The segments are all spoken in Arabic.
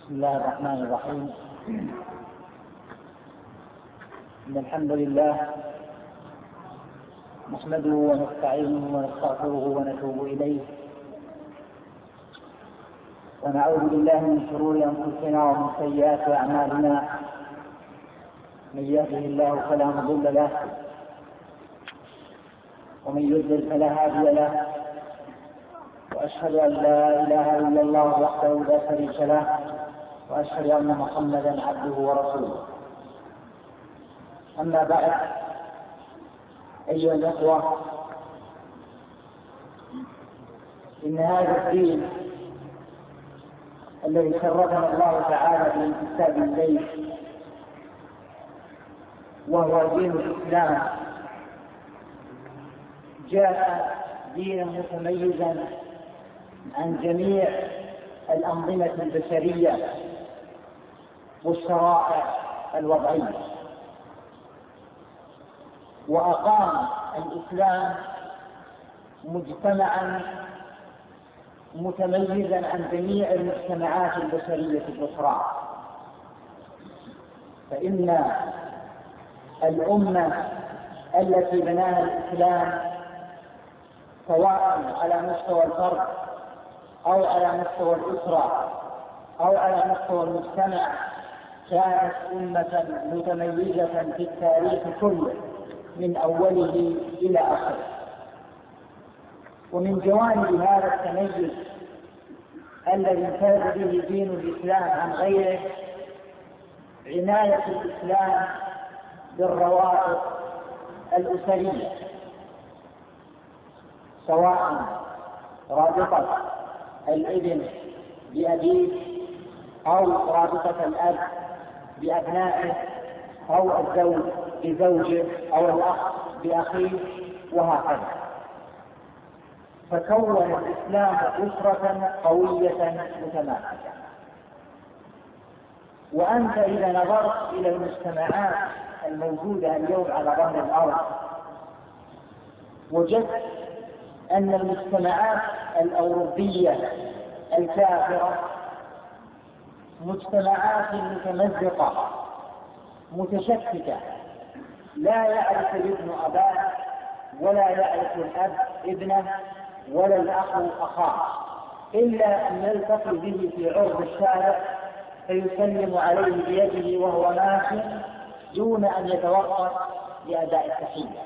بسم الله الرحمن الرحيم. إن الحمد لله نحمده ونستعينه ونستغفره ونتوب إليه، ونعوذ بالله من شرور أنفسنا ومن سيئات أعمالنا. من يهده الله فلا مضل له، ومن يضلل فلا هادي له، وأشهد أن لا إله إلا الله وحده لا شريك له، وأشهد أن محمدا عبده ورسوله. أما بعد، أيها الأخوة، إن هذا الدين الذي شرفنا الله تعالى بالانتساب إليه وهو دين الإسلام جاء دينا متميزا عن جميع الأنظمة البشرية والشرائع الوضعية، وأقام الإسلام مجتمعا متميزا عن جميع المجتمعات البشرية الأخرى. فإن الأمة التي بناها الإسلام سواء على مستوى الفرد أو على مستوى الأسرة أو على مستوى المجتمع كانت أمة متميزة في التاريخ كله من أوله إلى آخره. ومن جوانب هذا التميز الذي امتاز به دين الإسلام عن غيره عناية الإسلام بالروابط الأسرية، سواء رابطة الابن بأبيه أو رابطة الأب بأبنائه أو الزوج بزوجه أو الأخ بأخيه وهكذا. فكون الإسلام أسرة قوية متماسكة. وأنت إذا نظرت إلى المجتمعات الموجودة اليوم على ظهر الأرض وجدت أن المجتمعات الأوروبية الكافرة مجتمعات متمزقة متشتتة، لا يعرف الابن أباه ولا يعرف الأب ابنه ولا الأخ أخاه، إلا أن يلتقي به في عرض الشارع فيسلم عليه بيده وهو ماشي دون أن يتوقف لأداء التحية.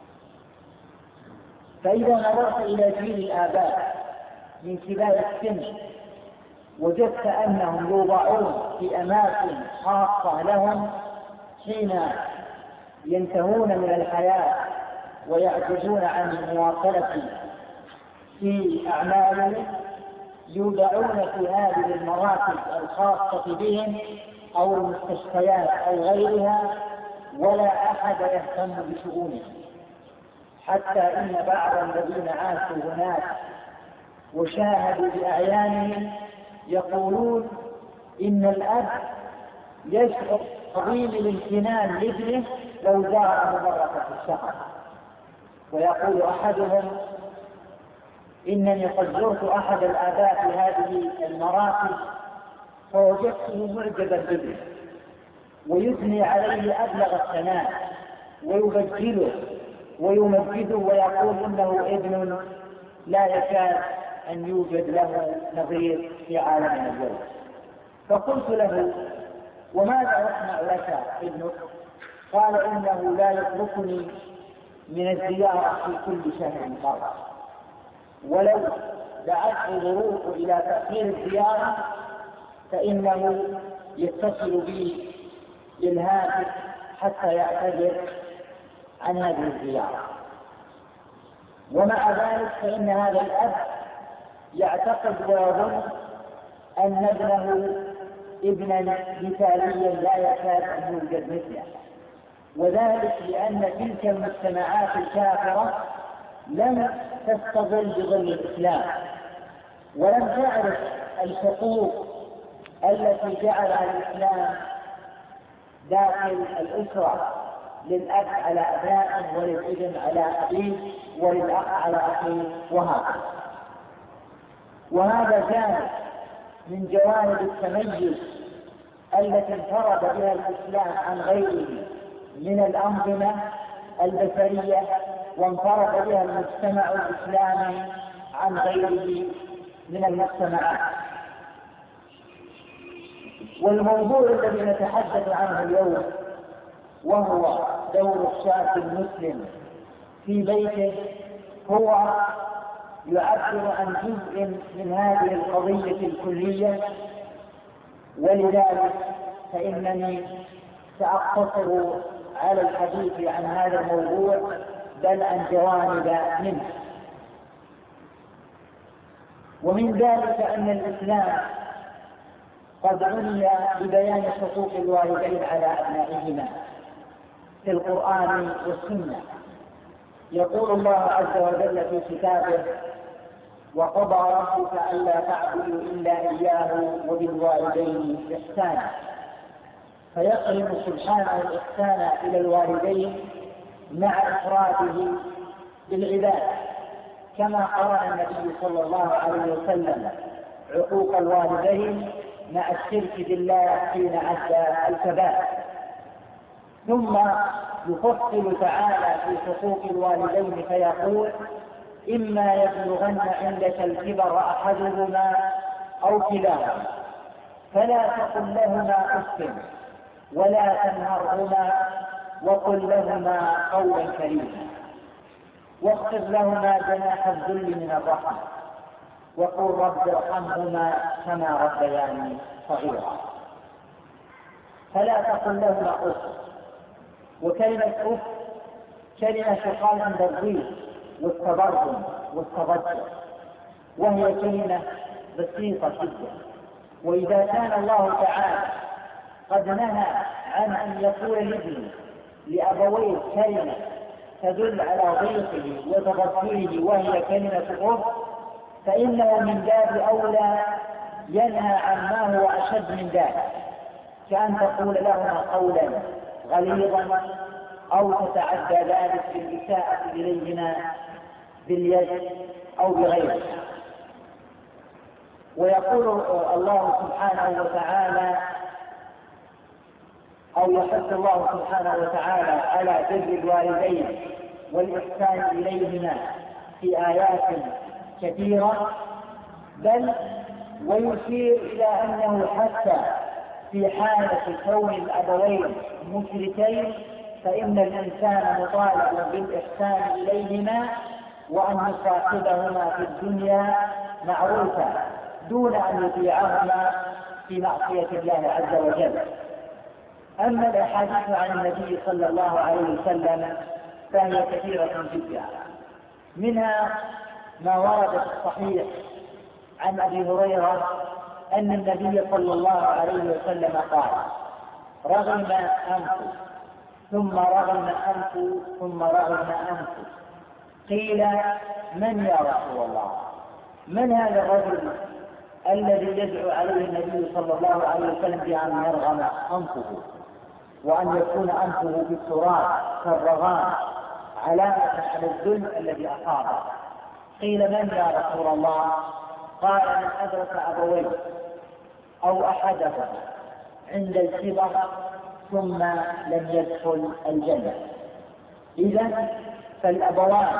فإذا نظرت إلى جيل الآباء من كبار السن وجدت أنهم يوضعون في أماكن خاصة لهم حين ينتهون من الحياة ويعجزون عن المواصلة في أعمالهم، يوضعون في هذه المراكز الخاصة بهم أو المستشفيات أو غيرها، ولا أحد يهتم بشؤونهم. حتى إن بعض الذين عاشوا هناك وشاهدوا بأعيانهم يقولون إن الأب يشعر عظيم الامتنان لابنه لو زاره مرة في الشهر. ويقول أحدهم إنني قد زرت أحد الآباء في هذه المراكز فوجدته معجبا بابنه ويثني عليه أبلغ الثناء ويبجله ويمجده ويقول إنه ابن لا يكاد أن يوجد له نظير في عالمنا اليوم. فقلت له: وماذا يصنع لك ابنك؟ قال: إنه لا يتركني من الزيارة في كل شهر مرة، ولو دعته الظروف إلى تأخير الزيارة فإنه يتصل بي بالهاتف حتى يعتذر عن هذه الزيارة. ومع ذلك فإن هذا الأب يعتقد ويظن أن ابنه ابنا مثاليا لا يكاد أن يوجد مثله، وذلك لأن تلك المجتمعات الكافرة لم تستظل بظل الإسلام ولم تعرف الحقوق التي جعلها الإسلام داخل الأسرة، للأب على أبنائه وللابن على أبيه وللأخ على أخيه وهكذا. وهذا جانب من جوانب التميز التي انفرد بها الإسلام عن غيره من الأنظمة البشرية، وانفرد بها المجتمع الإسلامي عن غيره من المجتمعات. والموضوع الذي نتحدث عنه اليوم وهو دور الشاب المسلم في بيته هو يعبر عن جزء من هذه القضية الكلية، ولذلك فإنني سأقتصر على الحديث عن هذا الموضوع بل عن جوانب منه. ومن ذلك أن الإسلام قد عني ببيان حقوق الوالدين على أبنائهما في القرآن والسنة. يقول الله عز وجل في كتابه: وقضى ربك ألا تعبدوا إلا إياه وبالوالدين إحسانا. فيقرن سبحانه الإحسان إلى الوالدين مع إفراده بالعباد، كما قرن النبي صلى الله عليه وسلم عقوق الوالدين مع الشرك بالله حين عد الكبائر. ثم يفصل تعالى في حقوق الوالدين فيقول: إما يبلغن عندك الكبر أحدهما أو كلاهما فلا تقل لهما أف ولا تنهرهما وقل لهما قولا كريما واخفض لهما جناح الذل من الرحمة وقل رب ارحمهما كما ربياني صغيرا. فلا تقل لهما أف. وكلمة أف كلمة تقال عند الضيق والتبرم والتضجر، وهي كلمة بسيطة جدا. وإذا كان الله تعالى قد نهى عن أن يقول الابن لأبويه كلمة تدل على ضيقه وتضجره وهي كلمة أف، فإنه من باب أولى ينهى عن ما هو أشد من ذلك، كأن تقول لهما قولا غليظا أو تتعدى ذلك بالإساءة إليهما باليد أو بغيره. ويقول الله سبحانه وتعالى أو يحث الله سبحانه وتعالى على بر الوالدين والإحسان إليهما في آيات كثيرة، بل ويشير إلى أنه حتى في حالة كون الأبوين مشركين فإن الإنسان مطالب بالإحسان إليهما وأن يصاحبهما في الدنيا معروفا دون أن يطيعهما في معصية الله عز وجل. أما الأحاديث عن النبي صلى الله عليه وسلم فهي كثيرة جدا، منها ما ورد في الصحيح عن أبي هريرة أن النبي صلى الله عليه وسلم قال: رغم أنف ثم رغم أنف ثم رغم أنف. قيل: من يا رسول الله؟ من هذا الرجل الذي يدعو عليه النبي صلى الله عليه وسلم بأن يرغم أنفه وأن يكون أنفه بالتراب كالرغام علامة على الذل الذي أصابه؟ قيل: من يا رسول الله؟ قال: من أدرك أبويه أو أحدهما عند الكبر ثم لم يدخل الجنة. إذن فالأبوان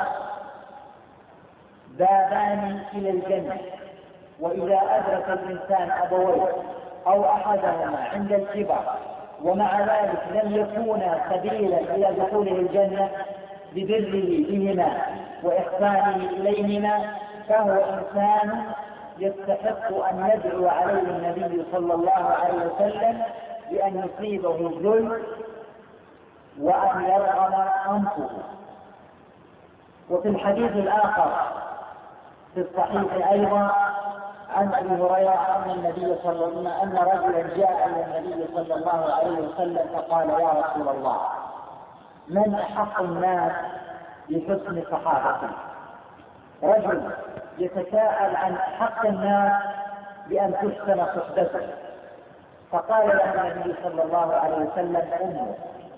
بابان إلى الجنة، وإذا أدرك الإنسان أبويه أو أحدهما عند الكبر ومع ذلك لم يكونا سبيلا إلى دخوله الجنة ببره بهما وإحسانه إليهما فهو إنسان يستحق أن يدعو عليه النبي صلى الله عليه وسلم بأن يصيبه الذل وأن يرغم أنفه. وفي الحديث الآخر في الصحيح أيضا عن أبي هريرة أن رجلا جاء إلى النبي صلى الله عليه وسلم فقال: يا رسول الله، من أحق الناس بحسن صحابتي؟ رجل يتساءل عن حق الناس بأن تحسن صحبته، فقال له النبي صلى الله عليه وسلم: أمه.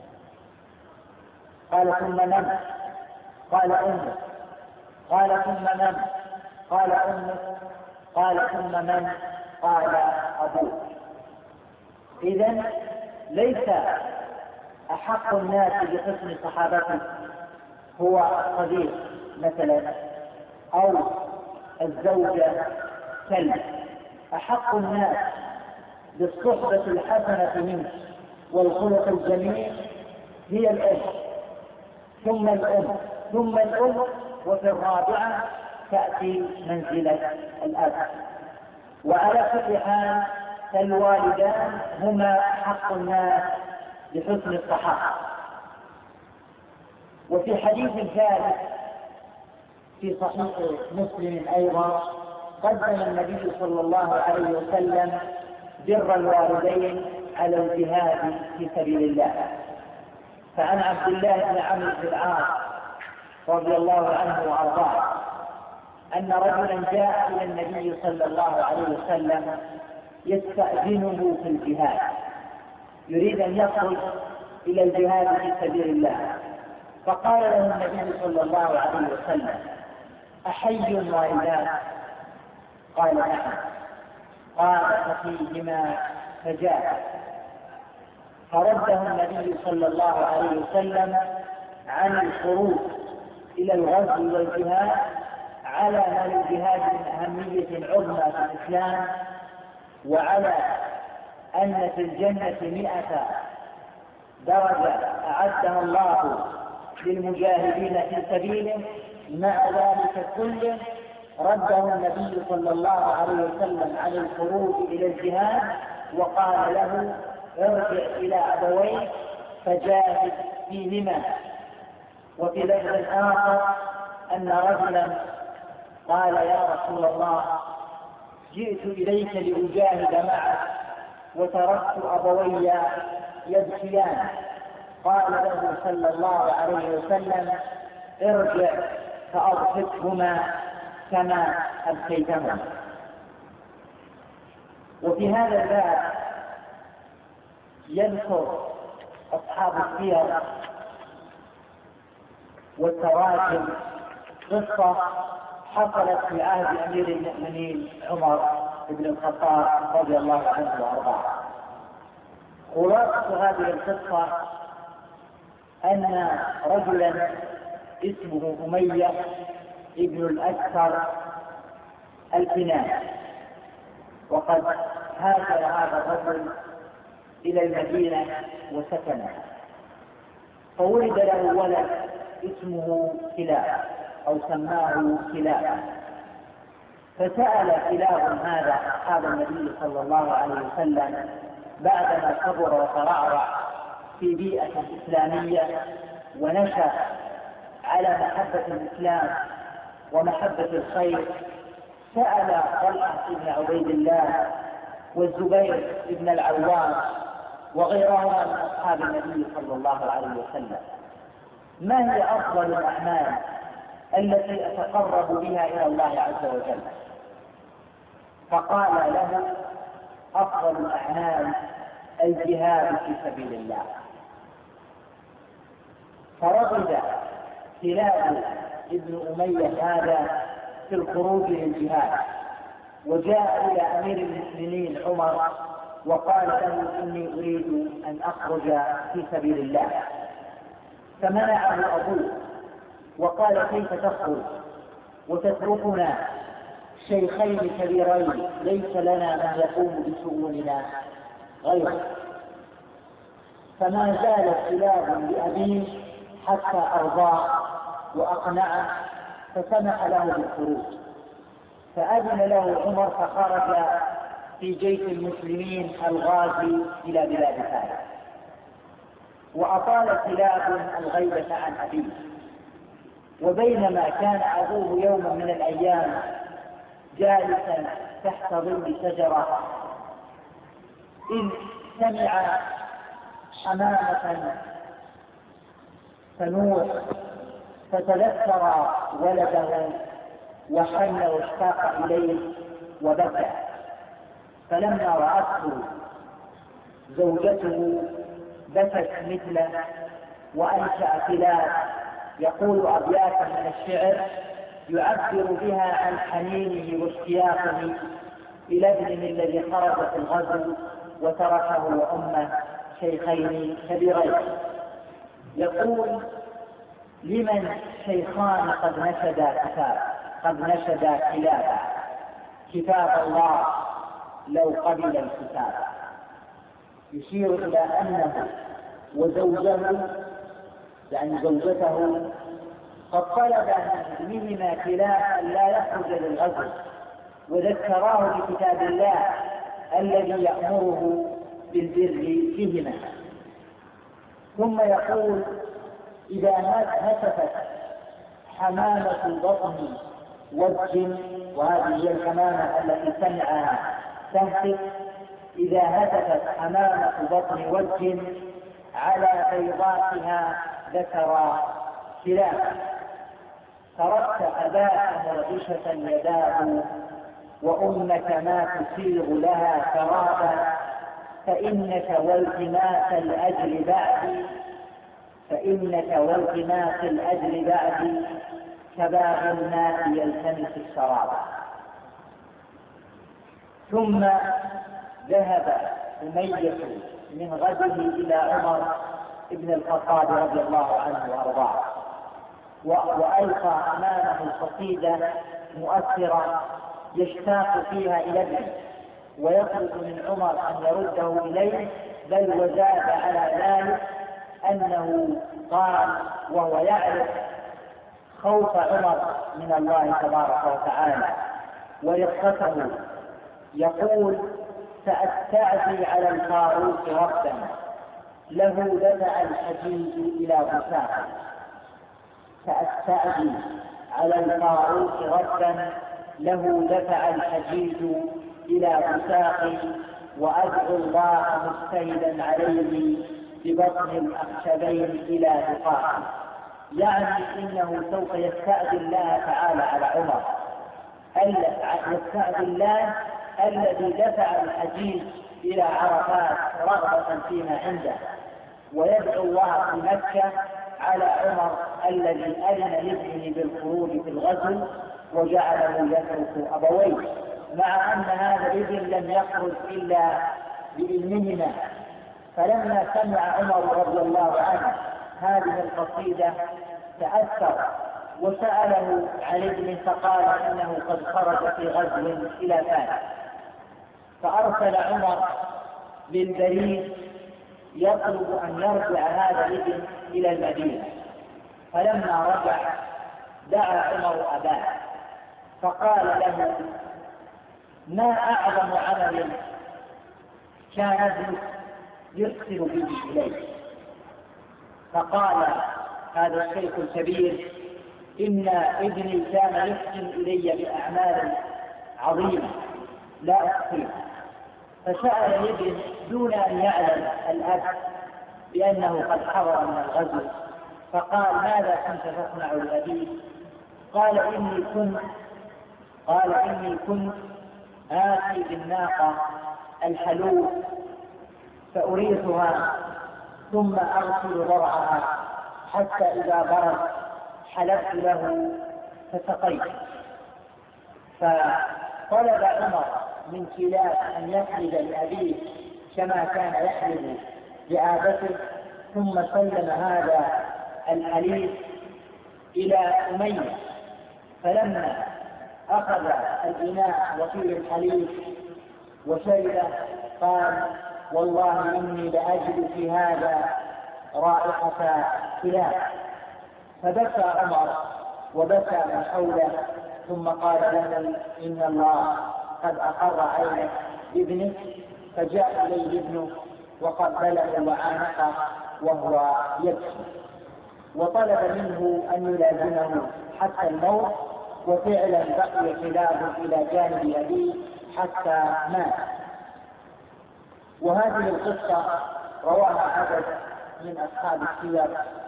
قال: ثم من؟ قال: أمه. قال: ثم من؟ قال: أمه. قال: ثم من؟ قال أبوك. إذن ليس أحق الناس بحسن صحابته هو الصديق مثلا أو الزوجة كلب. أحق الناس بالصحبة الحسنة منه والخلق الجميل هي الأم، ثم الأم، ثم الأم، وفي الرابعة تأتي منزلة الأب. وعلى كل حال فالوالدان هما حق الناس بحسن الصحابة. وفي حديث ثالث في صحيح مسلم أيضا قدم النبي صلى الله عليه وسلم بر الوالدين على الجهاد في سبيل الله. فعن عبد الله بن عمرو بن العاص رضي الله عنه وأرضاه أن رجلا جاء إلى النبي صلى الله عليه وسلم يستأذنه في الجهاد، يريد أن يخرج إلى الجهاد في سبيل الله. فقال له النبي صلى الله عليه وسلم: أحي والدان؟ قال: نعم. قال: ففيهما فجاء. فرده النبي صلى الله عليه وسلم عن الخروج إلى الغزو والجهاد على ما للجهاد من أهمية عظمى في الإسلام، وعلى أن في الجنة 100 درجة أعدها الله للمجاهدين في سبيله. مع ذلك كله رده النبي صلى الله عليه وسلم عن الخروج إلى الجهاد وقال له: ارجع إلى أبويك فجاهد فيهما. وفي لفظ آخر أن رجلا قال: يا رسول الله، جئت إليك لأجاهد معك وتركت أبوي يبكيان. قال له صلى الله عليه وسلم: ارجع فأضحكهما كما أبكيتهما. وفي هذا الباب يذكر أصحاب السير والتراجم قصة حصلت في عهد أمير المؤمنين عمر بن الخطاب رضي الله عنه وأرضاه. خلاصة هذه القصة أن رجلا اسمه أمية ابن الأكثر الكناني، وقد هاجر هذا الرجل إلى المدينة وسكن، فولد له ولد اسمه كلاب أو سماه كلاب. فسأل كلاب هذا أصحاب النبي صلى الله عليه وسلم بعدما كبر وترعرع في بيئة إسلامية ونشأ على محبة الإسلام ومحبة الخير، سأل طلحة بن عبيد الله والزبير بن العوام وغيرهما من أصحاب النبي صلى الله عليه وسلم: ما هي أفضل الأعمال التي أتقرب بها إلى الله عز وجل؟ فقال له: أفضل الأعمال الجهاد في سبيل الله. فرغب كلاب ابن أمية هذا في الخروج للجهاد، وجاء إلى أمير المؤمنين عمر وقال له: إني أريد أن أخرج في سبيل الله. فمنعه أبوه وقال: كيف تخرج وتتركنا شيخين كبيرين ليس لنا من يقوم بشؤوننا غيره؟ فما زال كلاب لأبيه حتى أرضاه وأقنعه فسمح له بالخروج. فأذن له عمر فخرج في جيش المسلمين الغازي إلى بلاد فارس. وأطال كلاب الغيبة عن أبيه. وبينما كان أبوه يوما من الأيام جالسا تحت ظل شجرة إذ سمع حمامة تنوح فتذكر ولده وحن واشتاق إليه وبكى. فلما رأته زوجته بكت مثله وأنشأ كلاب يقول أبياتا من الشعر يعبر بها عن حنينه واشتياقه إلى ابنه الذي خرج في الغزو وتركه وأمه شيخين كبيرين. يقول: لمن شيخان قد نشدا كتاب الله لو قبل الكتاب. يشير إلى أنه وزوجه يعني زوجته قد طلب من ابنهما كلا أن لا يخرج للغزو، وذكراه بكتاب الله الذي يأمره بالبر فيهما. ثم يقول: إذا هتفت حمامة بطن وجه، وهذه هي الحمامة التي سمعها تهتف، إذا هتفت حمامة بطن وجه على بيضاتها ذكر كلاه، تركت أباك مرعشة يداه وأمك ما تسيغ لها شرابا، فإنك والتماس الأجر بعدي كباب الماء يلتمس الشراب. ثم ذهب أمية من غزوه إلى عمر بن الخطاب رضي الله عنه وأرضاه، وألقى أمامه قصيدة مؤثرة يشتاق فيها إلى ابنه، ويطلب من عمر أن يرده إليه، بل وزاد على ذلك أنه قال وهو يعرف خوف عمر من الله تبارك وتعالى ورقته، يقول: سأستعدي على الفاروق ربا له دفع الحديد إلى بساقه. سأستعدي على الفاروق ربا له دفع الحديد إلى بساقه، وأدعو الله مجتهدا عليه ببطن الأخشبين إلى دقاقه. يعني إنه سوف يستأذن الله تعالى على عمر، يستأذن الله الذي دفع الحديد إلى عرفات رغبة فيما عنده، ويدعو الله في مكة على عمر الذي أذن لابنه بالخروج في الغزو وجعله يترك أبويه، مع أن هذا الابن لم يخرج إلا بإذنهما. فلما سمع عمر رضي الله عنه هذه القصيدة تأثر وسأله عن ابنه، فقال إنه قد خرج في غزو إلى فارس. فأرسل عمر بالبريد يطلب أن يرجع هذا الابن إلى المدينة. فلما رجع دعا عمر أباه فقال له: ما أعظم عمل كان ابنك يرسل به إليه؟ فقال هذا الشيخ الكبير: إن ابني كان يحسن إلي بأعمال عظيمة لا أحصيها. فسأل الابن دون أن يعلم الأب بأنه قد حضر من الغزو، فقال: ماذا كنت تصنع لأبيك؟ قال: إني كنت آتي بالناقة الحلوب فأريثها ثم أغسل ضرعها حتى إذا برد حلبت له فسقيت. فطلب عمر من كلاب أن يحلب لأبيه كما كان يحلب لآبته، ثم سلم هذا الحليب إلى أمية. فلما أخذ الإناء وفيه الحليب وشرب قال: والله إني لأجد في هذا رائحة كلاب. فبكى عمر وبكى من حوله، ثم قال له: إن الله قد أقر عينك بابنك. فجاء إليه ابنه وقبله وعانقه وهو يبكي، وطلب منه أن يلازمه حتى الموت، وفعلا بقي كلاب إلى جانب أبيه حتى مات. وهذه القصة رواها عدد من أصحاب السير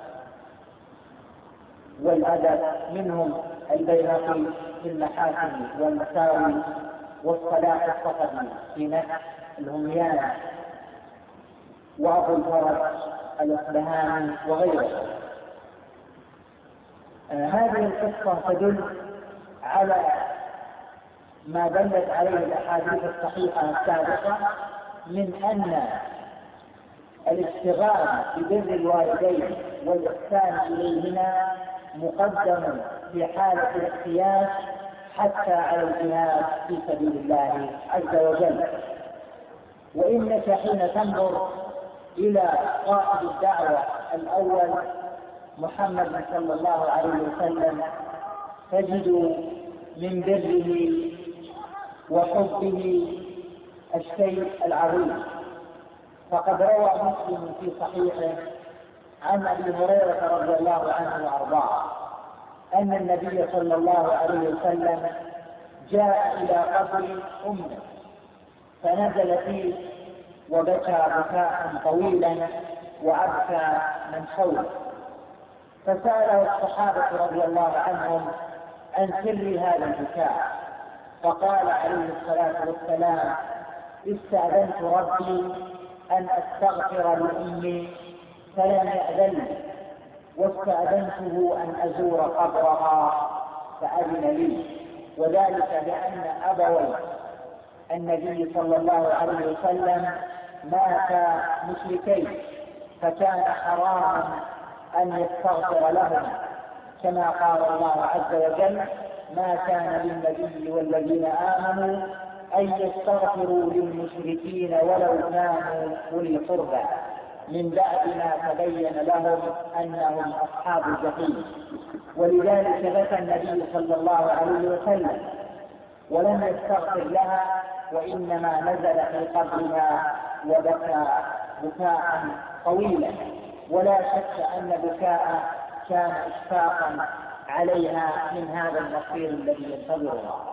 والأدب، منهم البيهقي في المحاسن والمساوي، والصلاح الصفدي في نفس الهميان، وأبو الفرج الأصبهاني وغيره. هذه القصة تدل على ما دلت عليه الأحاديث الصحيحة السابقة من أن الاشتغال ببر الوالدين والإحسان إليهما مقدم في حالة الاحتياج حتى على الجهاد في سبيل الله عز وجل. وإنك حين تنظر إلى قائد الدعوة الأول محمد صلى الله عليه وسلم تجد من بره وحبه الشيء العظيم. فقد روى مسلم في صحيحه عن أبي هريرة رضي الله عنه وأرضاه أن النبي صلى الله عليه وسلم جاء إلى قبر أمه فنزل فيه وبكى بكاء طويلا وأبكى من حوله، فسأله الصحابة رضي الله عنهم عن سر هذا البكاء، فقال عليه الصلاة والسلام: استأذنت ربي أن أستغفر لأمي فلم يأذن لي، واستأذنته أن أزور قبرها فأذن لي، وذلك لأن أبوي النبي صلى الله عليه وسلم ماتا مشركين، فكان حراما أن يستغفر لهم، كما قال الله عز وجل: ما كان للنبي والذين آمنوا أن يستغفروا للمشركين ولو كانوا أولي قربى من بعد ما تبين لهم أنهم أصحاب الجحيم. ولذلك بكى النبي صلى الله عليه وسلم ولم يستغفر لها، وإنما نزل في قبرها وبكى بكاء طويلا، ولا شك أن بكاء كان إشفاقا عليها من هذا المصير الذي ينتظرها.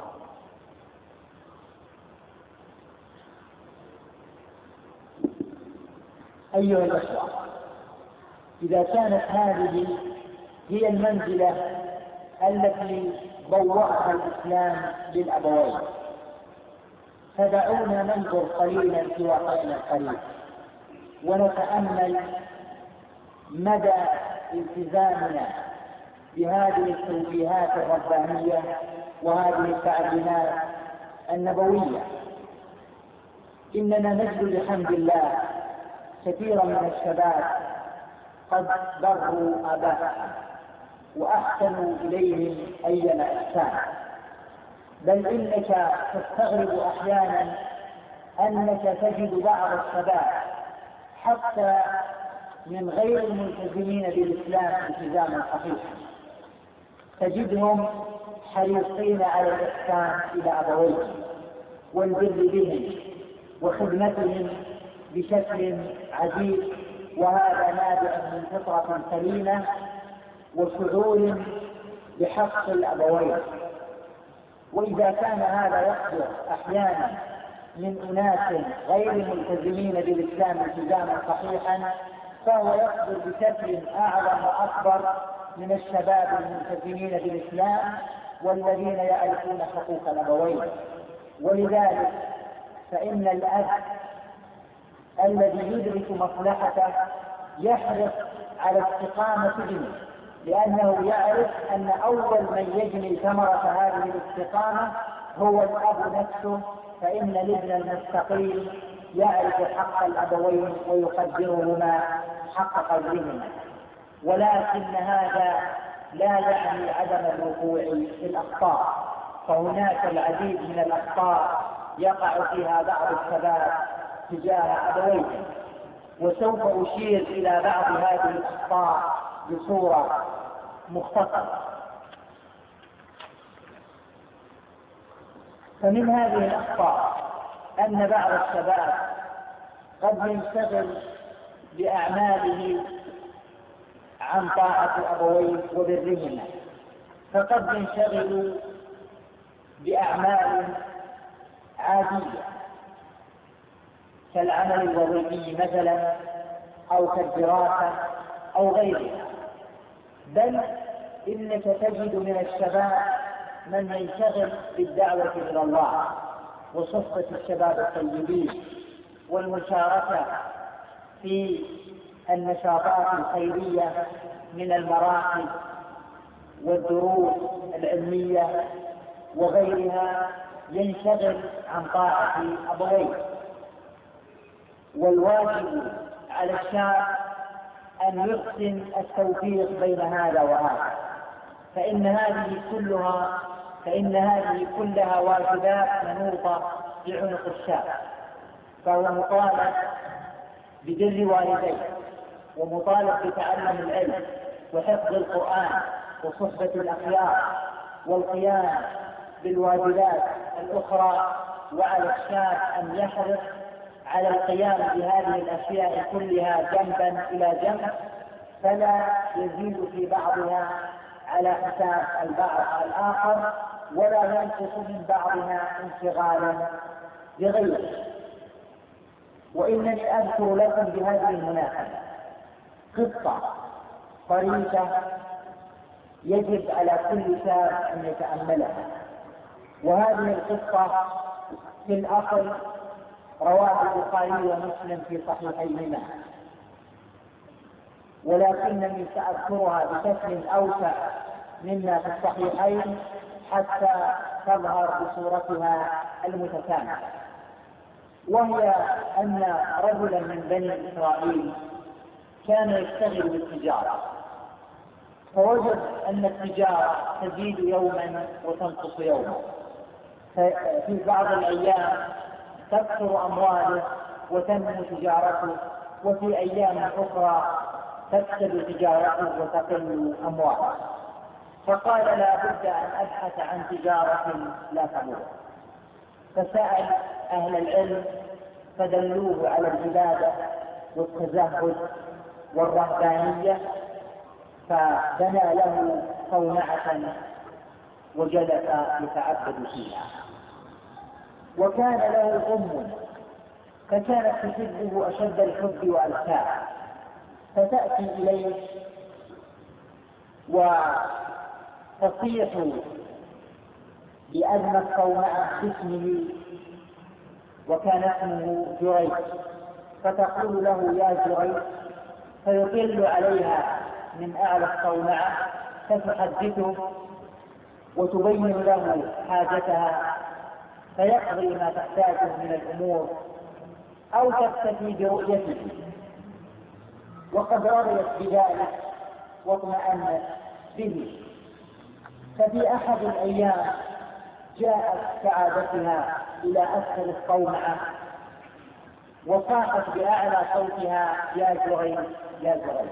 أيها الأخوة، إذا كانت هذه هي المنزلة التي بوأها الإسلام للأبوين، فدعونا ننظر قليلا في واقعنا القريب ونتأمل مدى التزامنا بهذه التوجيهات الربانية وهذه التعليمات النبوية. إننا نجد بحمد الله كثيرا من الشباب قد بروا آباءهم وأحسنوا إليهم أيما إحسان، بل إنك تستغرب أحيانا أنك تجد بعض الشباب حتى من غير الملتزمين بالإسلام التزاما صحيحا تجدهم حريصين على الإحسان إلى أبويهم والبر بهم وخدمتهم بشكل عجيب، وهذا نابع من فطرة سليمة وشعور بحق الأبوين. وإذا كان هذا يحدث أحيانا من أناس غير ملتزمين بالإسلام التزاما صحيحا، فهو يحدث بشكل أعظم وأكبر من الشباب الملتزمين بالإسلام والذين يعرفون حقوق الأبوين. ولذلك فإن الأب الذي يدرك مصلحته يحرص على استقامة ابنه، لأنه يعرف أن أول من يجني ثمرة هذه الاستقامة هو الأب نفسه، فإن الابن المستقيم يعرف حق الأبوين ويقدرهما حق قدرهما. ولكن هذا لا يعني عدم الوقوع في الأخطاء، فهناك العديد من الأخطاء يقع فيها بعض الشباب تجاه أبويهم، وسوف أشير إلى بعض هذه الأخطاء بصورة مختصرة. فمن هذه الأخطاء أن بعض الشباب قد ينشغل بأعماله عن طاعة أبويه وبرهما، فقد ينشغل بأعمال عادية كالعمل الوظيفي مثلا أو كالدراسة أو غيرها، بل إنك تجد من الشباب من ينشغل بالدعوة إلى الله وصحبة الشباب الطيبين والمشاركة في النشاطات الخيرية من المراكز والدروس العلمية وغيرها، ينشغل عن طاعة أبويه. والواجب على الشاب أن يحسن التوفيق بين هذا وهذا، فإن هذه كلها واجبات منوطة بعنق الشاب، فهو مطالب بدر والديه، ومطالب بتعلم العلم وحفظ القرآن وصحبة الأخيار والقيام بالواجبات الأخرى. وعلى الشاب أن يحرص على القيام بهذه الأشياء كلها جنبا إلى جنب، فلا يزيد في بعضها على حساب البعض الآخر، ولا ينقص من بعضها انشغالا بغيره. وإنني أذكر لكم بهذه المناسبة قصة طريفة يجب على كل شاب أن يتأملها. وهذه القصة في الأصل رواه البخاري ومسلم في صحيحيهما، ولكنني سأذكرها بشكل أوسع مما في الصحيحين حتى تظهر بصورتها المتكاملة. وهي أن رجلا من بني إسرائيل كان يشتغل بالتجارة، فوجد أن التجارة تزيد يوما وتنقص يوما، في بعض الأيام تكثر أمواله وتنمو تجارته، وفي أيام أخرى تفسد تجارته وتقل أمواله. فقال لا بد أن أبحث عن تجارة لا تموت، فسأل أهل العلم فدلوه على العبادة والتزهد والرهبانية، فبنى له صومعة وجلس يتعبد فيها. وكان له أم فكانت تحبه أشد الحب والإحسان، فتأتي إليه وتصيح بأدنى الصومعة باسمه، وكان اسمه جريج، فتقول له يا جريج، فيطل عليها من أعلى الصومعة فتحدثه وتبين له حاجتها، فيقضي ما تحتاجه من الأمور أو تكتفي برؤيته. وقد رضيت بذلك واطمأنت به. ففي أحد الأيام جاءت سعادتها إلى أسفل الصومعة وصاحت بأعلى صوتها يا جريج يا جريج.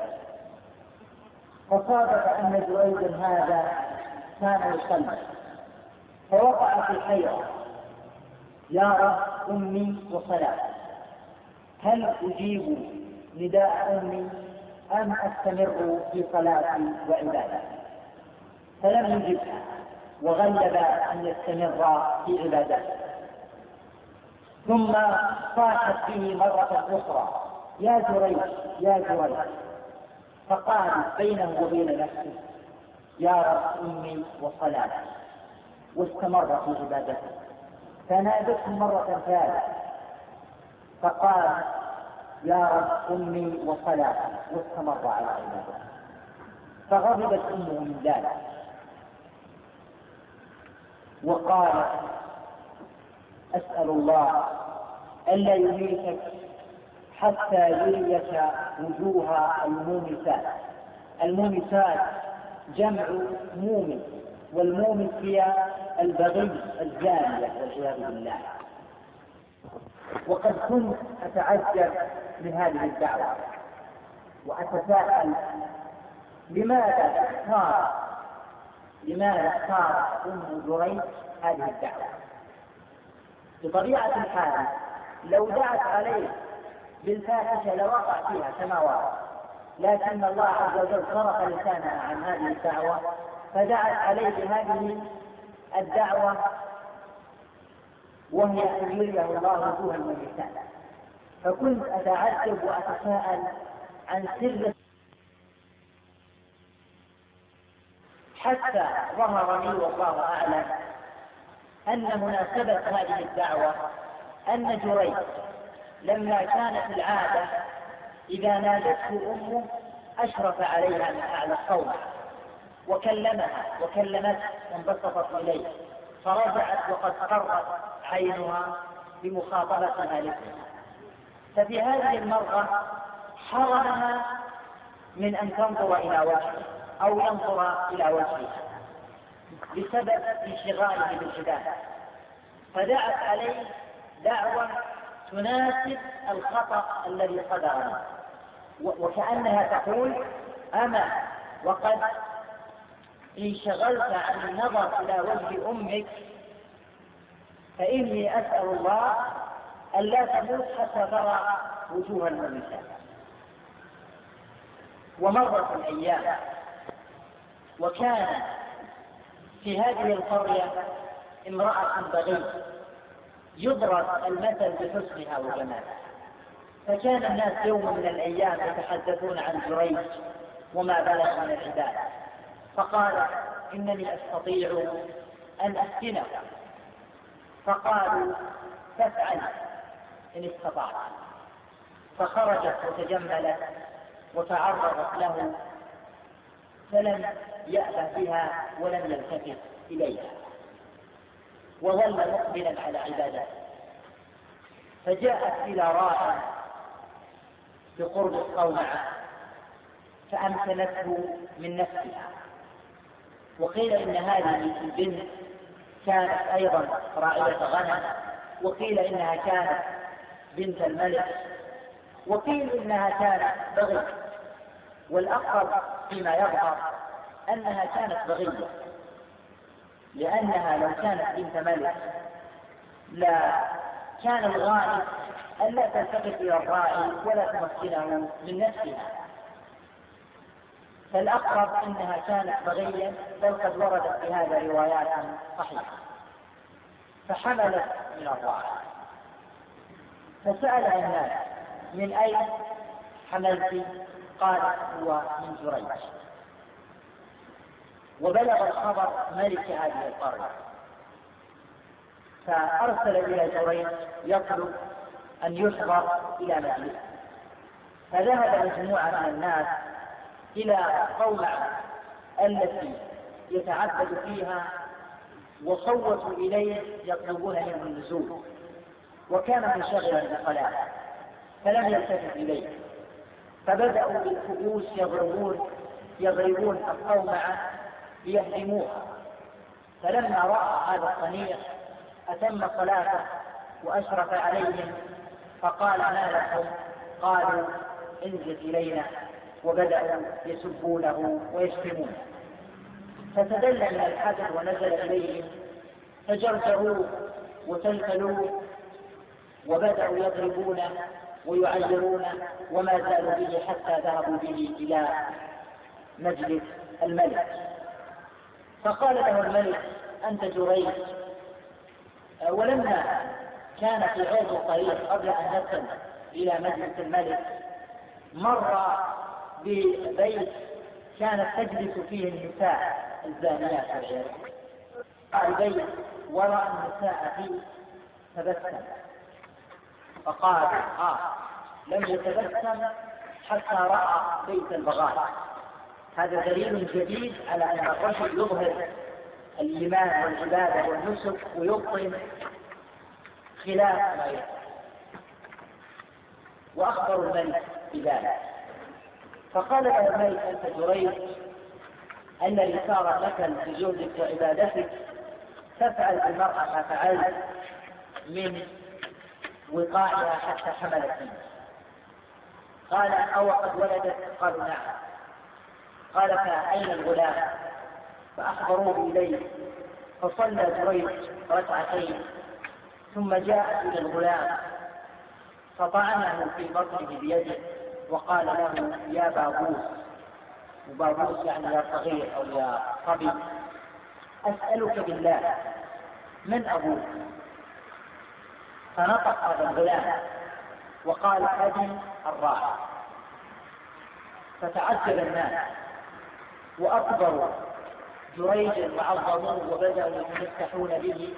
فصادف أن جريج هذا كان يصلي، فوقع في حيرة، يا رب أمي وصلاتي، هل أجيب نداء أمي أم أستمر في صلاتي وعبادتي؟ فلم يجبها، وغلب أن يستمر في عبادته. ثم صاحت به مرة أخرى يا جريج يا جريج، فقال بينه وبين نفسه يا رب أمي وصلاتي، واستمر في عبادته. فنادته مرة ثالثة فقال يا رب أمي وصلاتي، واستمر على عبادته. فغضبت أمه من ذلك وقالت أسأل الله ألا يميتك حتى يريك وجوه المومسات. المومسات جمع مومس، والمومس هي البغي الزانية والعياذ بالله. وقد كنت أتعجب من هذه الدعوة وأتساءل لماذا اختار أم جريج هذه الدعوة؟ بطبيعة الحال لو دعت عليه بالفاحشة لوقع فيها كما وقع، لكن الله عز وجل صرف لسانها عن هذه الدعوة فدعت عليه بهذه الدعوة، وهي أن يريه الله وجوه المومسات. فكنت أتعجب وأتساءل عن سر، حتى ظهر لي والله أعلم أن مناسبة هذه الدعوة أن جريج لما كانت العادة إذا نادته أمه أشرف عليها من أعلى الصوت وكلمها وانبسطت إليه، فرجعت وقد قرت عينها بمخاطبة هالكها، ففي هذه المرة حرمها من أن تنظر إلى وجهه أو ينظر إلى وجهها بسبب انشغاله بالعبادة، فدعت عليه دعوة تناسب الخطأ الذي صدر منه، وكأنها تقول: أما وقد انشغلت عن النظر إلى وجه أمك فإني أسأل الله أن لا تموت حتى ترى وجوه المؤمنين. ومرت الأيام، وكان في هذه القرية امرأة بغي يضرب المثل بحسنها وجمالها، فكان الناس يوم من الأيام يتحدثون عن جريج وما بلغ من العبادة، فقال: إنني أستطيع أن أفتنه، فقالوا: تفعل إن استطعت، فخرجت وتجملت وتعرضت له، فلم يأبه بها ولم يلتفت إليها، وظل مقبلا على عبادته، فجاءت إلى راعٍ بقرب الصومعة فأمكنته من نفسها، وقيل إن هذه البنت كانت أيضا راعية غنم، وقيل إنها كانت بنت الملك، وقيل إنها كانت بغي، والأقرب فيما يظهر أنها كانت بغية، لأنها لو كانت بنت ملك لا كان الغائب أن لا تلتفت إلى الراعي ولا تمكنه من نفسها، فالأقرب أنها كانت بغيا، بل قد وردت بهذا روايات صحيحة، فحملت من الراعي، فسألها الناس: من أين حملت؟ قالت: هو من جريج. وبلغ الخبر ملك هذه القرية، فأرسل إلى جريج يطلب أن يحضر إلى مجلسه، فذهب مجموعة من الناس إلى الصومعة التي يتعبد فيها، وصوتوا إليه يطلبون منه النزول، وكان منشغلا بصلاته فلم يلتفت إليه، فبدأوا بالكؤوس يضربون الصومعة ليهدموها، فلما رأى هذا الصنيع أتم صلاته وأشرف عليهم، فقال: ما لكم؟ قالوا: انزل إلينا، وبدأوا يسبونه ويشتمونه، فتدل من الحجر ونزل إليهم فجرجروه وتلفلوه، وبدأوا يضربونه ويعيرونه، وما زالوا به حتى ذهبوا به إلى مجلس الملك. فقال له الملك: أنت جريج. ولما كان في عرض الطريق قبل أن يصل إلى مجلس الملك مر ببيت كانت تجلس فيه النساء الزانيات والعياذ بالله، البيت ورأى النساء فيه تبسم، فقال: لم يتبسم حتى رأى بيت البغاء. هذا دليل جديد على أن الرجل يظهر الإيمان والعبادة والنسك ويبطن خلاف ما يفعل. وأخبر الملك بذلك، فقال له الملك: أنت جريج، أن لي صار لك بجهدك وعبادتك تفعل بالمرأة ما فعلت من وقائها حتى حملت منه. قال: أو قد ولدت؟ قالوا: نعم. قال: فأين الغلام؟ فأخبروه إليه، فصلى جريج ركعتين، ثم جاء إلى الغلام فطعنه في بطنه بيده وقال له: يا بابوس، وبابوس يعني يا صغير أو يا صبي، أسألك بالله من أبوك؟ فنطق هذا الغلام وقال: أبي الراعي. فتعجب الناس وأكبروا جريجا وعظموه، وبدأوا يتمسحون به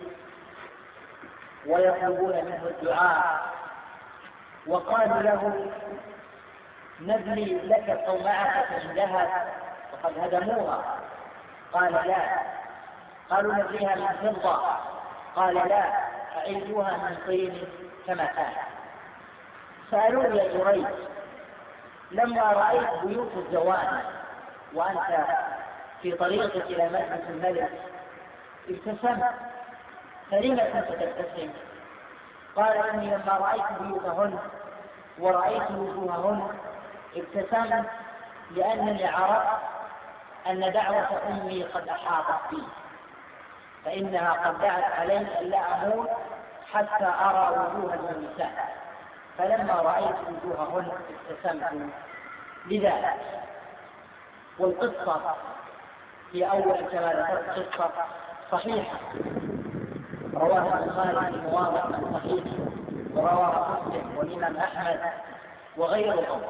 ويطلبون منه الدعاء، وقالوا له: نبني لك صومعة من ذهب وقد هدموها. قال: لا. قالوا: نبنيها من فضة. قال لا، أعيدوها من طين كما كان. سألوه يا جريج لما رأيت بيوت الزوان وأنت في طريقك إلى مجلس الملك ابتسمت، فلم كنت تبتسم؟ قال إني لما رأيت بيوتهن ورأيت وجوههن ابتسمت، لأنني عرفت أن دعوة أمي قد أحاطت بي، فإنها قد دعت علي ألا أموت حتى أرى وجوه النساء، فلما رأيت وجوههن ابتسمت لذلك. والقصة في أول كما ذكرت قصة صحيحة رواها البخاري في مواضع صحيح، ورواه مسلم والإمام أحمد وغيرهم،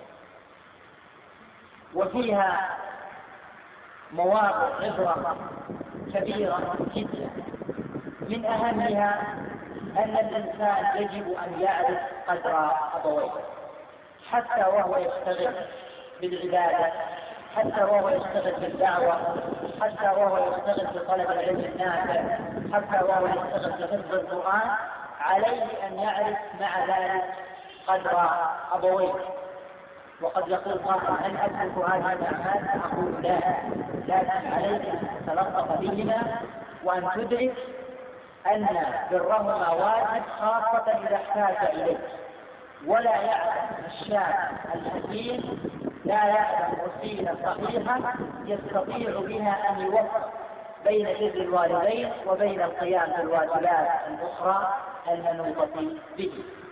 وفيها مواضع عبرة كبيرة جدا. من أهمها أن الإنسان يجب أن يعرف قدر أبويه حتى وهو يشتغل بالعبادة، حتى وهو يشتغل بالدعوة، حتى وهو يشتغل بطلب العلم النافع، حتى وهو يشتغل بحفظ القرآن، عليه أن يعرف مع ذلك قدر أبويه. وقد يقول قائل هل أترك هذه الأعمال؟ أقول لا، لكن عليك أن تتلطف بهما وأن تدرك أن برهما واجب خاصة إذا احتاج إليه. ولا يعلم الشاب الحكيم، لا يعلم وسيلة صحيحة يستطيع بها أن يوفق بين بر الوالدين وبين القيام بالواجبات الأخرى المنوطة به.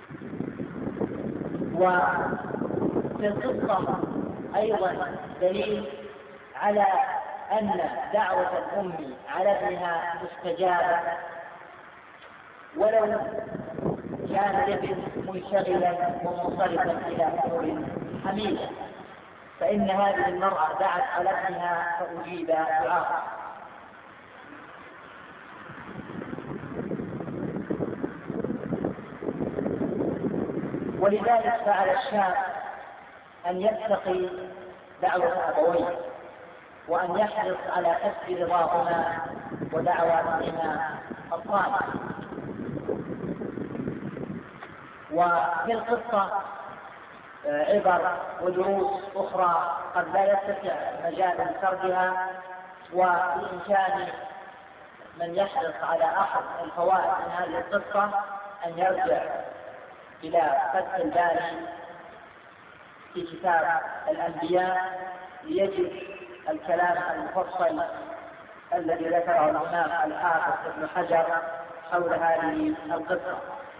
وفي القصة أيضا دليل على أن دعوة الأم على ابنها مستجابة ولو كان الابن منشغلا ومنصرفا إلى أمور حميدة، فإن هذه المرأة دعت على ابنها فأجيب دعاءها. ولذلك فعل الشاب أن يتقي دعوة أبويه وأن يحرص على كسب رضاهما ودعواتهما الصالحة. وفي القصة عبر ودروس أخرى قد لا يتسع مجال سردها، وبإمكان من يحرص على أخذ الفوائد من هذه القصة أن يرجع إلى فتح الباري في كتاب الأنبياء ليجد الكلام المفصل الذي ذكره الإمام الحافظ ابن حجر حول هذه القصة.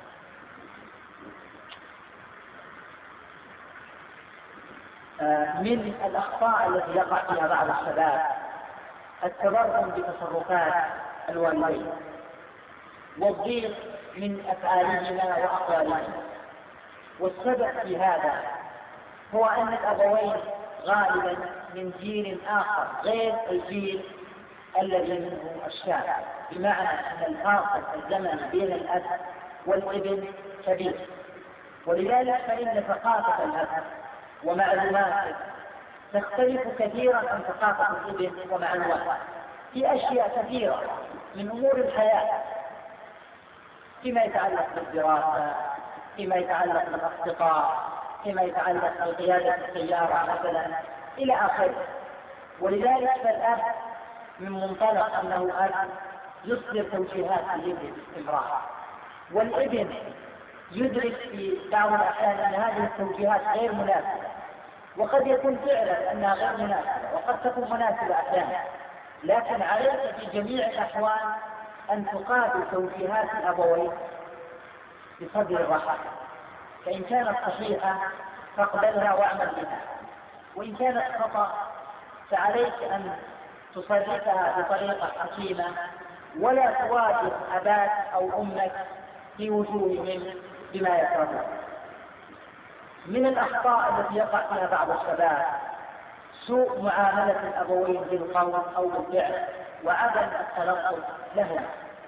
من الأخطاء التي يقع فيها بعض الشباب التبرم بتصرفات الوالدين والضيق من أفعالهما وأقوالهما. والسبب في هذا هو أن الأبوين غالبا من جيل آخر غير الجيل الذي منه الشاب، بمعنى أن الفاصل الزمني بين الأب والابن كبير، ولذلك فإن ثقافة الأب ومعلوماته تختلف كثيرا عن ثقافة الابن ومعلوماته في أشياء كثيرة من أمور الحياة، فيما يتعلق بالدراسة، فيما يتعلق بالاصدقاء، فيما يتعلق بقيادة السيارة مثلا إلى آخره. ولذلك فالأب من منطلق أنه أب يصدر توجيهات الابن باستمرار، والابن يدرك في بعض الأحيان أن هذه التوجيهات غير مناسبة، وقد يكون فعلا أنها غير مناسبة وقد تكون مناسبة أحيانا، لكن عليك في جميع الأحوال أن تقابل توجيهات الأبوين بصدر رحب، فإن كانت صحيحة فاقبلها واعمل بها، وإن كانت خطأ فعليك أن تصرفها بطريقة حكيمة ولا تواجه أباك أو أمك في وجوههم بما يكرهون. من الأخطاء التي يقع فيها بعض الشباب سوء معاملة الأبوين بالقول أو بالفعل وعدم التلطف لهم.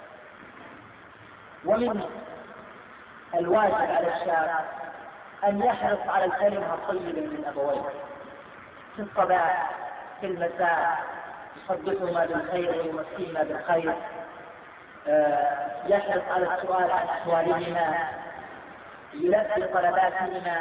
ومن الواجب على الشاب أن يحرص على الكلمة الطيبة من الأبوين في الصباح في المساء، يصدقهما بالخير ويمسيهما بالخير، يحرص على السؤال عن أحوالهما، يلبي طلباتهما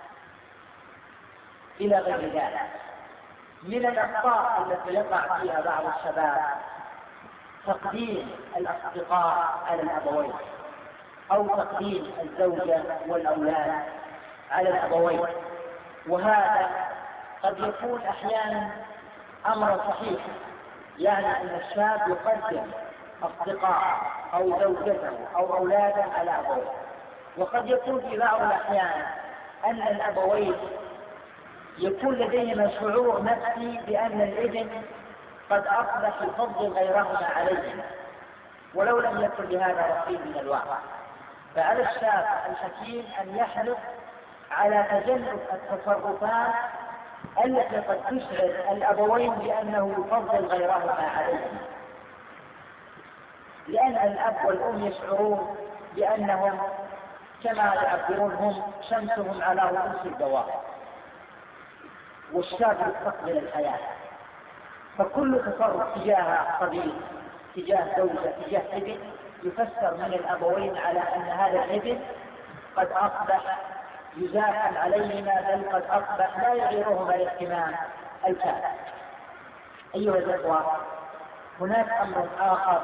إلى غير ذلك. من الأخطاء التي يقع فيها بعض الشباب تقديم الأصدقاء على الأبوين، أو تقديم الزوجة والأولاد على الأبوين، وهذا قد يكون أحيانا أمر صحيح، يعني أن الشاب يقدم أصدقاء أو زوجته أو أولاده على أبويه. وقد يكون في بعض الأحيان أن الأبوين يكون لديهما شعور نفسي بأن الابن قد أصبح يفضل غيرهما عليهما، ولو لم يكن لهذا رصيد من الواقع. فعلى الشاب الحكيم أن يحرص على تجنب التصرفات التي قد تشعر الأبوين بأنه يفضل غيرهما عليهما، لأن الأب والأم يشعرون بأنهم كما يعبرون هم شمسهم على رؤوس الدوائر، والشاب يستقبل الحياة. فكل تصرف تجاه صديق، تجاه زوجة، تجاه ابن يفسر من الأبوين على أن هذا الابن قد أصبح يزاحم عليهما، بل قد أصبح لا يعيرهما الاهتمام الكامل. أيها الأخوة، هناك أمر آخر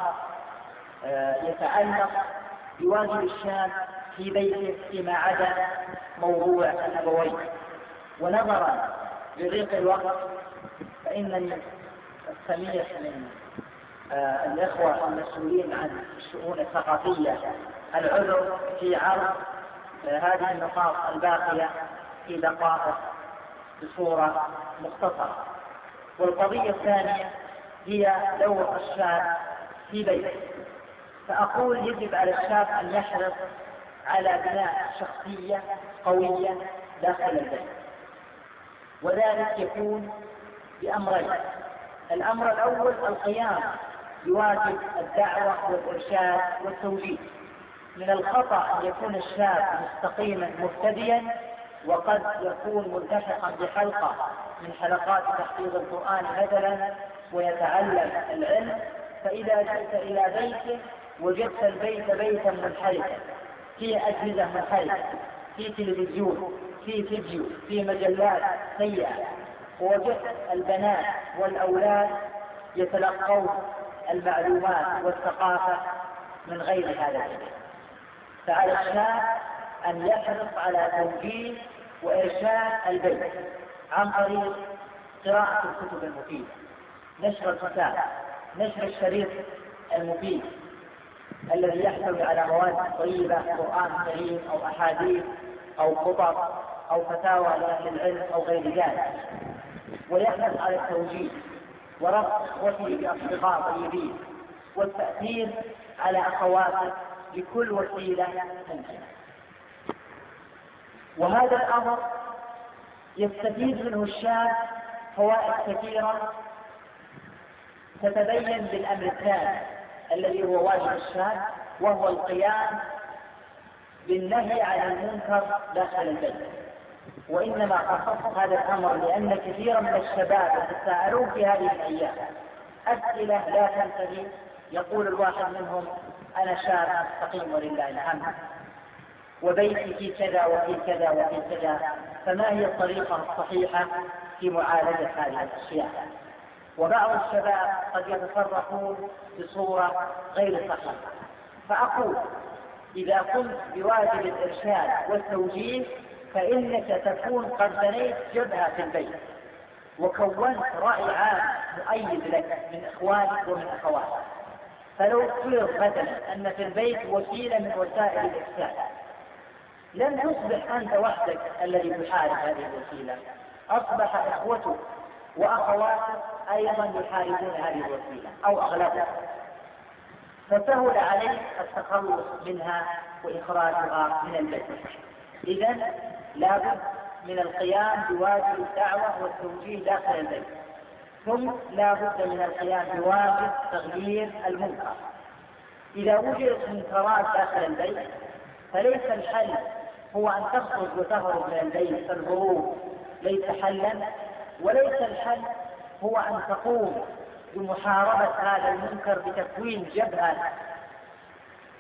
يتعلق بواجب الشاب في بيته فيما عدا موضوع الأبوين. ونظرا لضيق الوقت فإنني سمعت من الإخوة المسؤولين عن الشؤون الثقافية العذر في عرض هذه النقاط الباقية في دقائق بصورة مختصرة. والقضية الثانية هي دور الشاب في بيته. فأقول يجب على الشاب أن يحرص على بناء شخصية قوية داخل البيت، وذلك يكون بأمرين. الأمر الأول القيام بواجب الدعوة والإرشاد والتوجيه. من الخطأ أن يكون الشاب مستقيما مبتدئا وقد يكون ملتحقا بحلقة من حلقات تحفيظ القرآن مثلا ويتعلم العلم، فإذا جئت إلى بيته وجدت البيت بيتا منحرفا، في أجهزة منحرفة، في تلفزيون، في فيديو، في مجلات سيئة، ووجدت البنات والأولاد يتلقون المعلومات والثقافة من غير هذا البيت. فعلى الشاب أن يحرص على توجيه وإرشاد البيت عن طريق قراءة الكتب المفيدة، نشر الكتاب، نشر الشريط المفيد الذي يحتوي على مواد طيبة، قرآن كريم أو أحاديث أو خطب أو فتاوى لأهل العلم أو غير ذلك. ويحرص على التوجيه وربط إخوته بأصدقاء طيبين والتأثير على أخواته بكل وسيلة ممكنة. وهذا الأمر يستفيد منه الشاب فوائد كثيرة تتبين بالأمر الثاني الذي هو واجب الشاب، وهو القيام بالنهي عن المنكر داخل البيت. وإنما خصصت هذا الأمر لأن كثيرا من الشباب يتساءلون في هذه الأيام أسئلة لا تنتهي. يقول الواحد منهم: أنا شاب مستقيم ولله الحمد، وبيتي في كذا وفي كذا وفي كذا، فما هي الطريقة الصحيحة في معالجة هذه الأشياء؟ وبعض الشباب قد يتصرفون بصورة غير صحيحة. فأقول إذا قمت بواجب الإرشاد والتوجيه فإنك تكون قد بنيت جبهة في البيت وكونت رأي عام مؤيد لك من إخوانك ومن أخواتك. فلو فرض مثلا أن في البيت وسيلة من وسائل الإفساد، لن تصبح أنت وحدك الذي تحارب هذه الوسيلة، أصبح إخوتك وأخواتك أيضا يحاربون هذه الوسيلة أو أغلبها، فسهل عليك التخلص منها وإخراجها من البيت. إذن لابد من القيام بواجب الدعوة والتوجيه داخل البيت، ثم لابد من القيام بواجب تغيير المنكر. إذا وجدت منكرات داخل البيت فليس الحل هو أن تخرج وتهرب من البيت، فالهروب ليس حلا، وليس الحل هو أن تقوم بمحاربة هذا المنكر بتكوين جبهة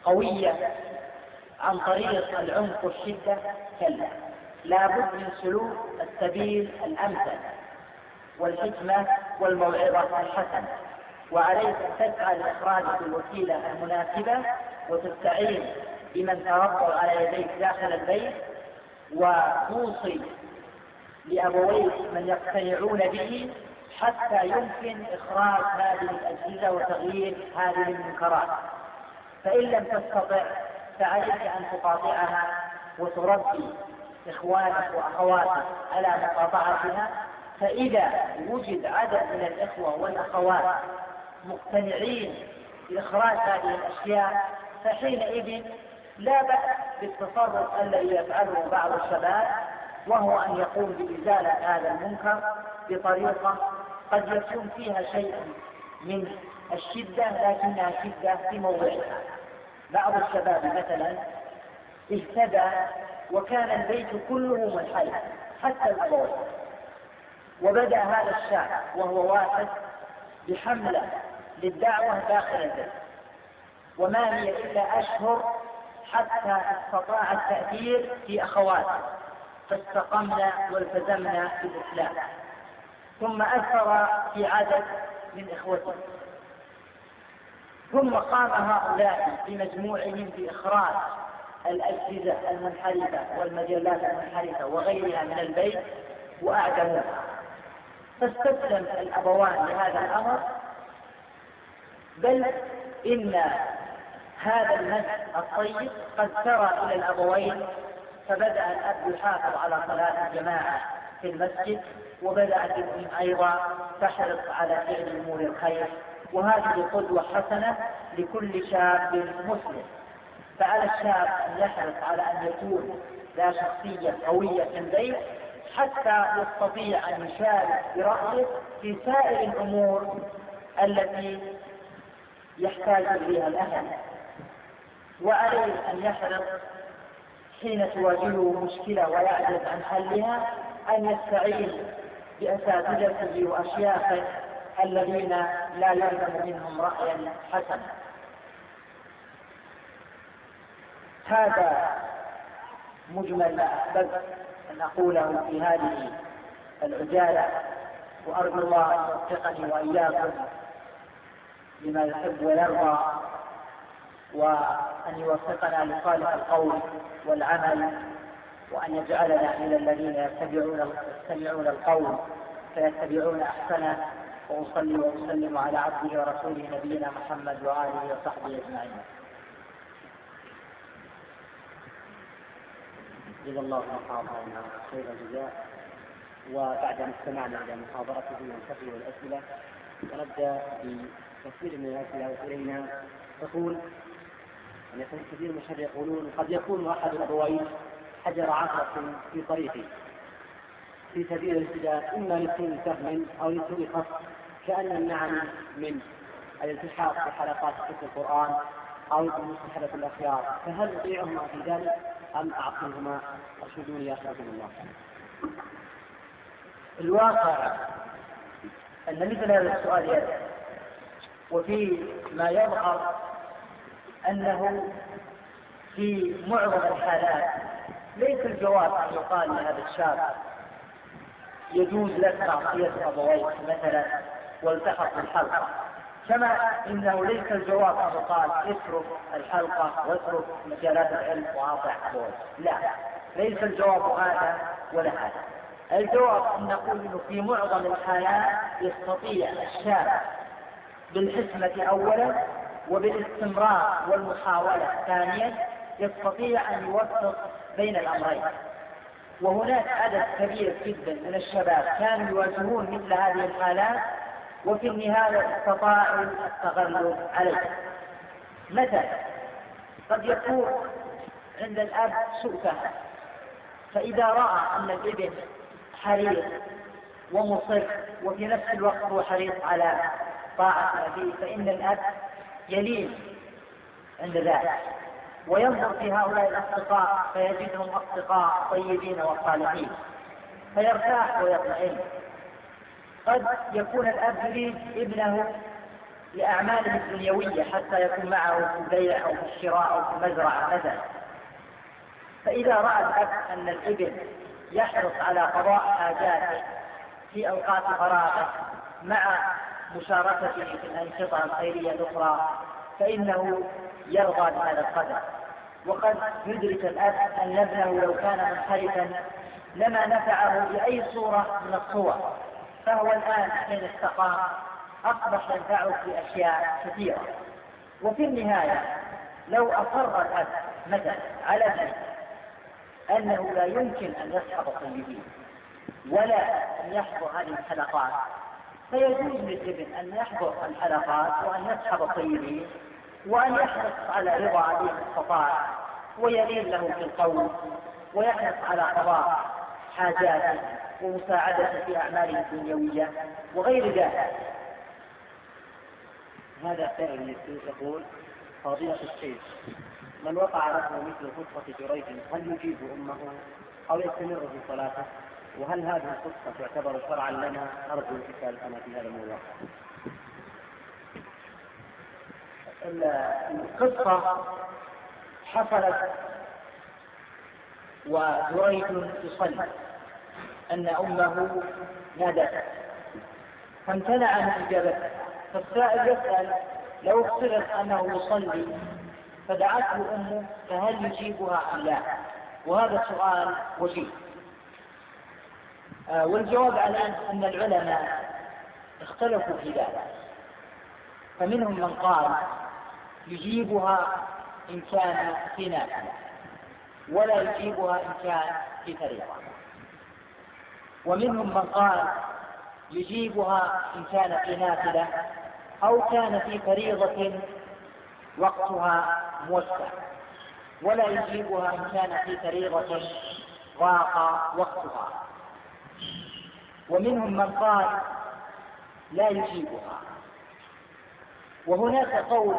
قوية عن طريق العنف والشدة، كلا، لابد من سلوك السبيل الأمثل والحكمة والموعظة الحسنة، وعليك أن تسعى لإخراج الوسيلة المناسبة وتستعين بمن تربوا على يديك داخل البيت، وتوصي لأبويك من يقتنعون به حتى يمكن إخراج هذه الأجهزة وتغيير هذه المنكرات. فإن لم تستطع فعليك أن تقاطعها وتربي إخوانك وأخواتك على مقاطعتها. فإذا وجد عدد من الإخوة والأخوات مقتنعين بإخراج هذه الأشياء فحينئذ لا بأس بالتصرف الذي يفعله بعض الشباب، وهو أن يقوم بإزالة هذا المنكر بطريقة قد يكون فيها شيء من الشدة لكنها شدة في موضعها. بعض الشباب مثلا اهتدى وكان البيت كله منحرف حتى الأبواب، وبدأ هذا الشاب وهو واحد بحملة للدعوة داخل البيت، وما هي إلا أشهر حتى استطاع التأثير في أخواته، فاستقمنا والتزمنا بالإسلام، ثم أثر في عدد من إخوته، ثم قام هؤلاء بمجموعهم بإخراج الأجهزة المنحرفة والمجلات المنحرفة وغيرها من البيت وأعدموها. فاستسلم الأبوان لهذا الأمر، بل إن هذا المسح الطيب قد سرى إلى الأبوين، فبدأ الأب يحافظ على صلاة الجماعة في المسجد، وبدأ الابن أيضا تحرص على فعل أمور الخير، وهذه قدوة حسنة لكل شاب مسلم. فعلى الشاب أن يحرص على أن يكون ذا شخصية قوية في البيت حتى يستطيع أن يشارك برأيه في سائر الأمور التي يحتاج إليها الأهل. وعليه أن يحرص حين تواجهه مشكلة ويعجز عن حلها أن يستعين بأساتذته وأشياخه الذين لا يلزم منهم رأيا حسنا. هذا مجمل ما أحببت أن أقوله في هذه العجالة، وأرجو الله أن يوفقني وإياكم لما يحب ويرضى، وأن يوفقنا لصالح القول والعمل، وأن يجعلنا من الذين يستمعون القول فيتبعون أحسنه. وأصلي وأسلم على عبده ورسوله نبينا محمد وآله وصحبه أجمعين. جزا الله محاضرنا خير الجزاء. وبعد أن استمعنا إلى محاضرته والفقه والأسئلة، ونبدأ بتفسير من الأسئلة إلينا. تقول أن يكون كثير من الشباب يقولون قد يكون أحد الأبوين حجر عثرة في طريقه في سبيل الاهتداء، إما لسوء فهم أو لسوء قصد، كأن النعم من الالتحاق بحلقات حفظ القرآن أو بمصاحبة الأخيار، فهل أطيعهما في ذلك أم أعصيهما؟ أرشدوني يا أخي الله. الواقع أن مثل هذا السؤال يرد، وفي ما يظهر أنه في معظم الحالات ليس الجواب أن يقال لهذا الشاب يجوز لك معصية أبويك مثلا والتحق بالحلقة، كما إنه ليس الجواب أن يقال اترك الحلقة واترك مجالات العلم وأطع أبويك. لا، ليس الجواب هذا ولا هذا. الجواب أن نقول إنه في معظم الحالات يستطيع الشاب بالحكمة أولا وبالاستمرار والمحاولة ثانيا يستطيع أن يوفق بين الأمرين. وهناك عدد كبير جدا من الشباب كانوا يواجهون مثل هذه الحالات وفي النهاية استطاعوا التغلب عليه. مثلا قد يكون عند الأب سوء فهم، فإذا رأى أن الابن حريص ومصر وفي نفس الوقت هو حريص على طاعة أبيه، فإن الأب يلين عند ذلك وينظر في هؤلاء الأصدقاء فيجدهم أصدقاء طيبين وصالحين فيرتاح ويطمئن. قد يكون الأب يريد ابنه لأعماله الدنيوية حتى يكون معه في البيع أو في الشراء أو في المزرعة مثلا. فإذا رأى الأب أن الابن يحرص على قضاء حاجاته في أوقات فراغه مع مشاركته في الأنشطة الخيرية الأخرى فإنه يرضى بهذا القدر. وقد يدرك الأب أن ابنه لو كان منحرفا لما نفعه بأي صورة من الصور، فهو الآن حين استقام أصبح ينفعه في أشياء كثيرة. وفي النهاية لو أصر الأب مثلا على ابنه أنه لا يمكن أن يصحب الطيبين ولا أن يحضر هذه الحلقات، فيجوز للابن أن يحضر الحلقات وأن يصحب الطيبين وأن يحرص على رضا أبيه استطاع ويلين له في القول ويحرص على قضاء حاجاته ومساعدته في أعماله الدنيوية وغير ذلك. هذا سائل يقول: فضيلة الشيخ، من وقع له مثل خطة جريج هل يجيب أمه أو يستمر في صلاته؟ وهل هذه القصة تعتبر شرعا لنا؟ أرجو إفادتنا في هذا الموضوع. القصة حصلت وجريج يصلي أن أمه نادته فامتنع من إجابته، فالسائل يسأل: لو افترض أنه يصلي فدعته أمه فهل يجيبها أم لا؟ وهذا السؤال وجيه. والجواب عليه أن العلماء اختلفوا في ذلك، فمنهم من قال يجيبها إن كان في نافلة ولا يجيبها إن كان في فريضة، ومنهم من قال يجيبها إن كان في نافلة أو كان في فريضة وقتها موسع، ولا يجيبها إن كان في فريضة ضاق وقتها، ومنهم من قال لا يجيبها. وهناك قول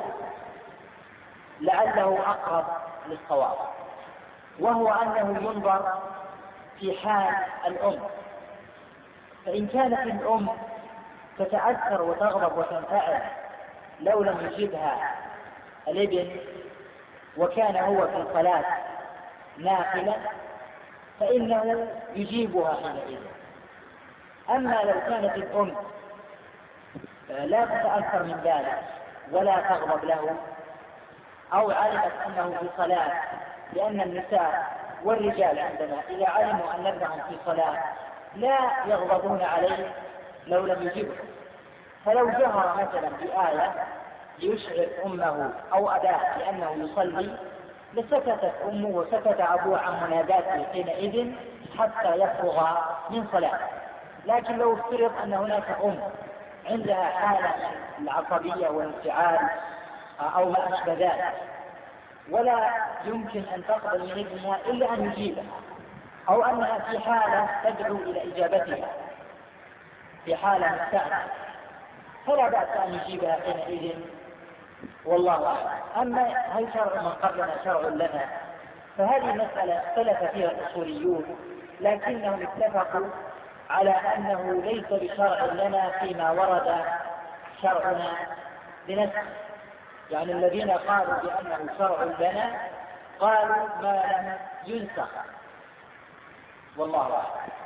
لعله أقرب للصواب، وهو أنه ينظر في حال الأم، فإن كانت الأم تتأثر وتغضب وتنفعل لو لم يجيبها الابن وكان هو في الصلاة نافلة فإنه يجيبها حينئذ. أما لو كانت الأم لا تتأثر من ذلك ولا تغضب له أو علمت أنه في صلاة، لأن النساء والرجال عندنا إذا علموا أن ابنهم في صلاة لا يغضبون عليه لو لم يجبه، فلو جهر مثلا بآية ليشعر أمه أو أباه لأنه يصلي لسكتت أمه وسكت أبوه عن مناداته حينئذ حتى يفرغ من صلاته. لكن لو افترض أن هناك أم عندها حالة العصبية والانفعال أو ما أشبه ذلك ولا يمكن أن تقبل من ابنها إلا أن يجيبها، أو أنها في حالة تدعو إلى إجابتها في حالة مستعجلة، فلا بأس أن يجيبها حينئذ والله أعلم. أما هل شرع من قبلنا شرع لنا؟ فهذه مسألة اختلف فيها الأصوليون، لكنهم اتفقوا على أنه ليس بشرع لنا فيما ورد شرعنا بنفسه. يعني الذين قالوا بأنه شرع لنا قالوا ما لم ينسخ والله أعلم.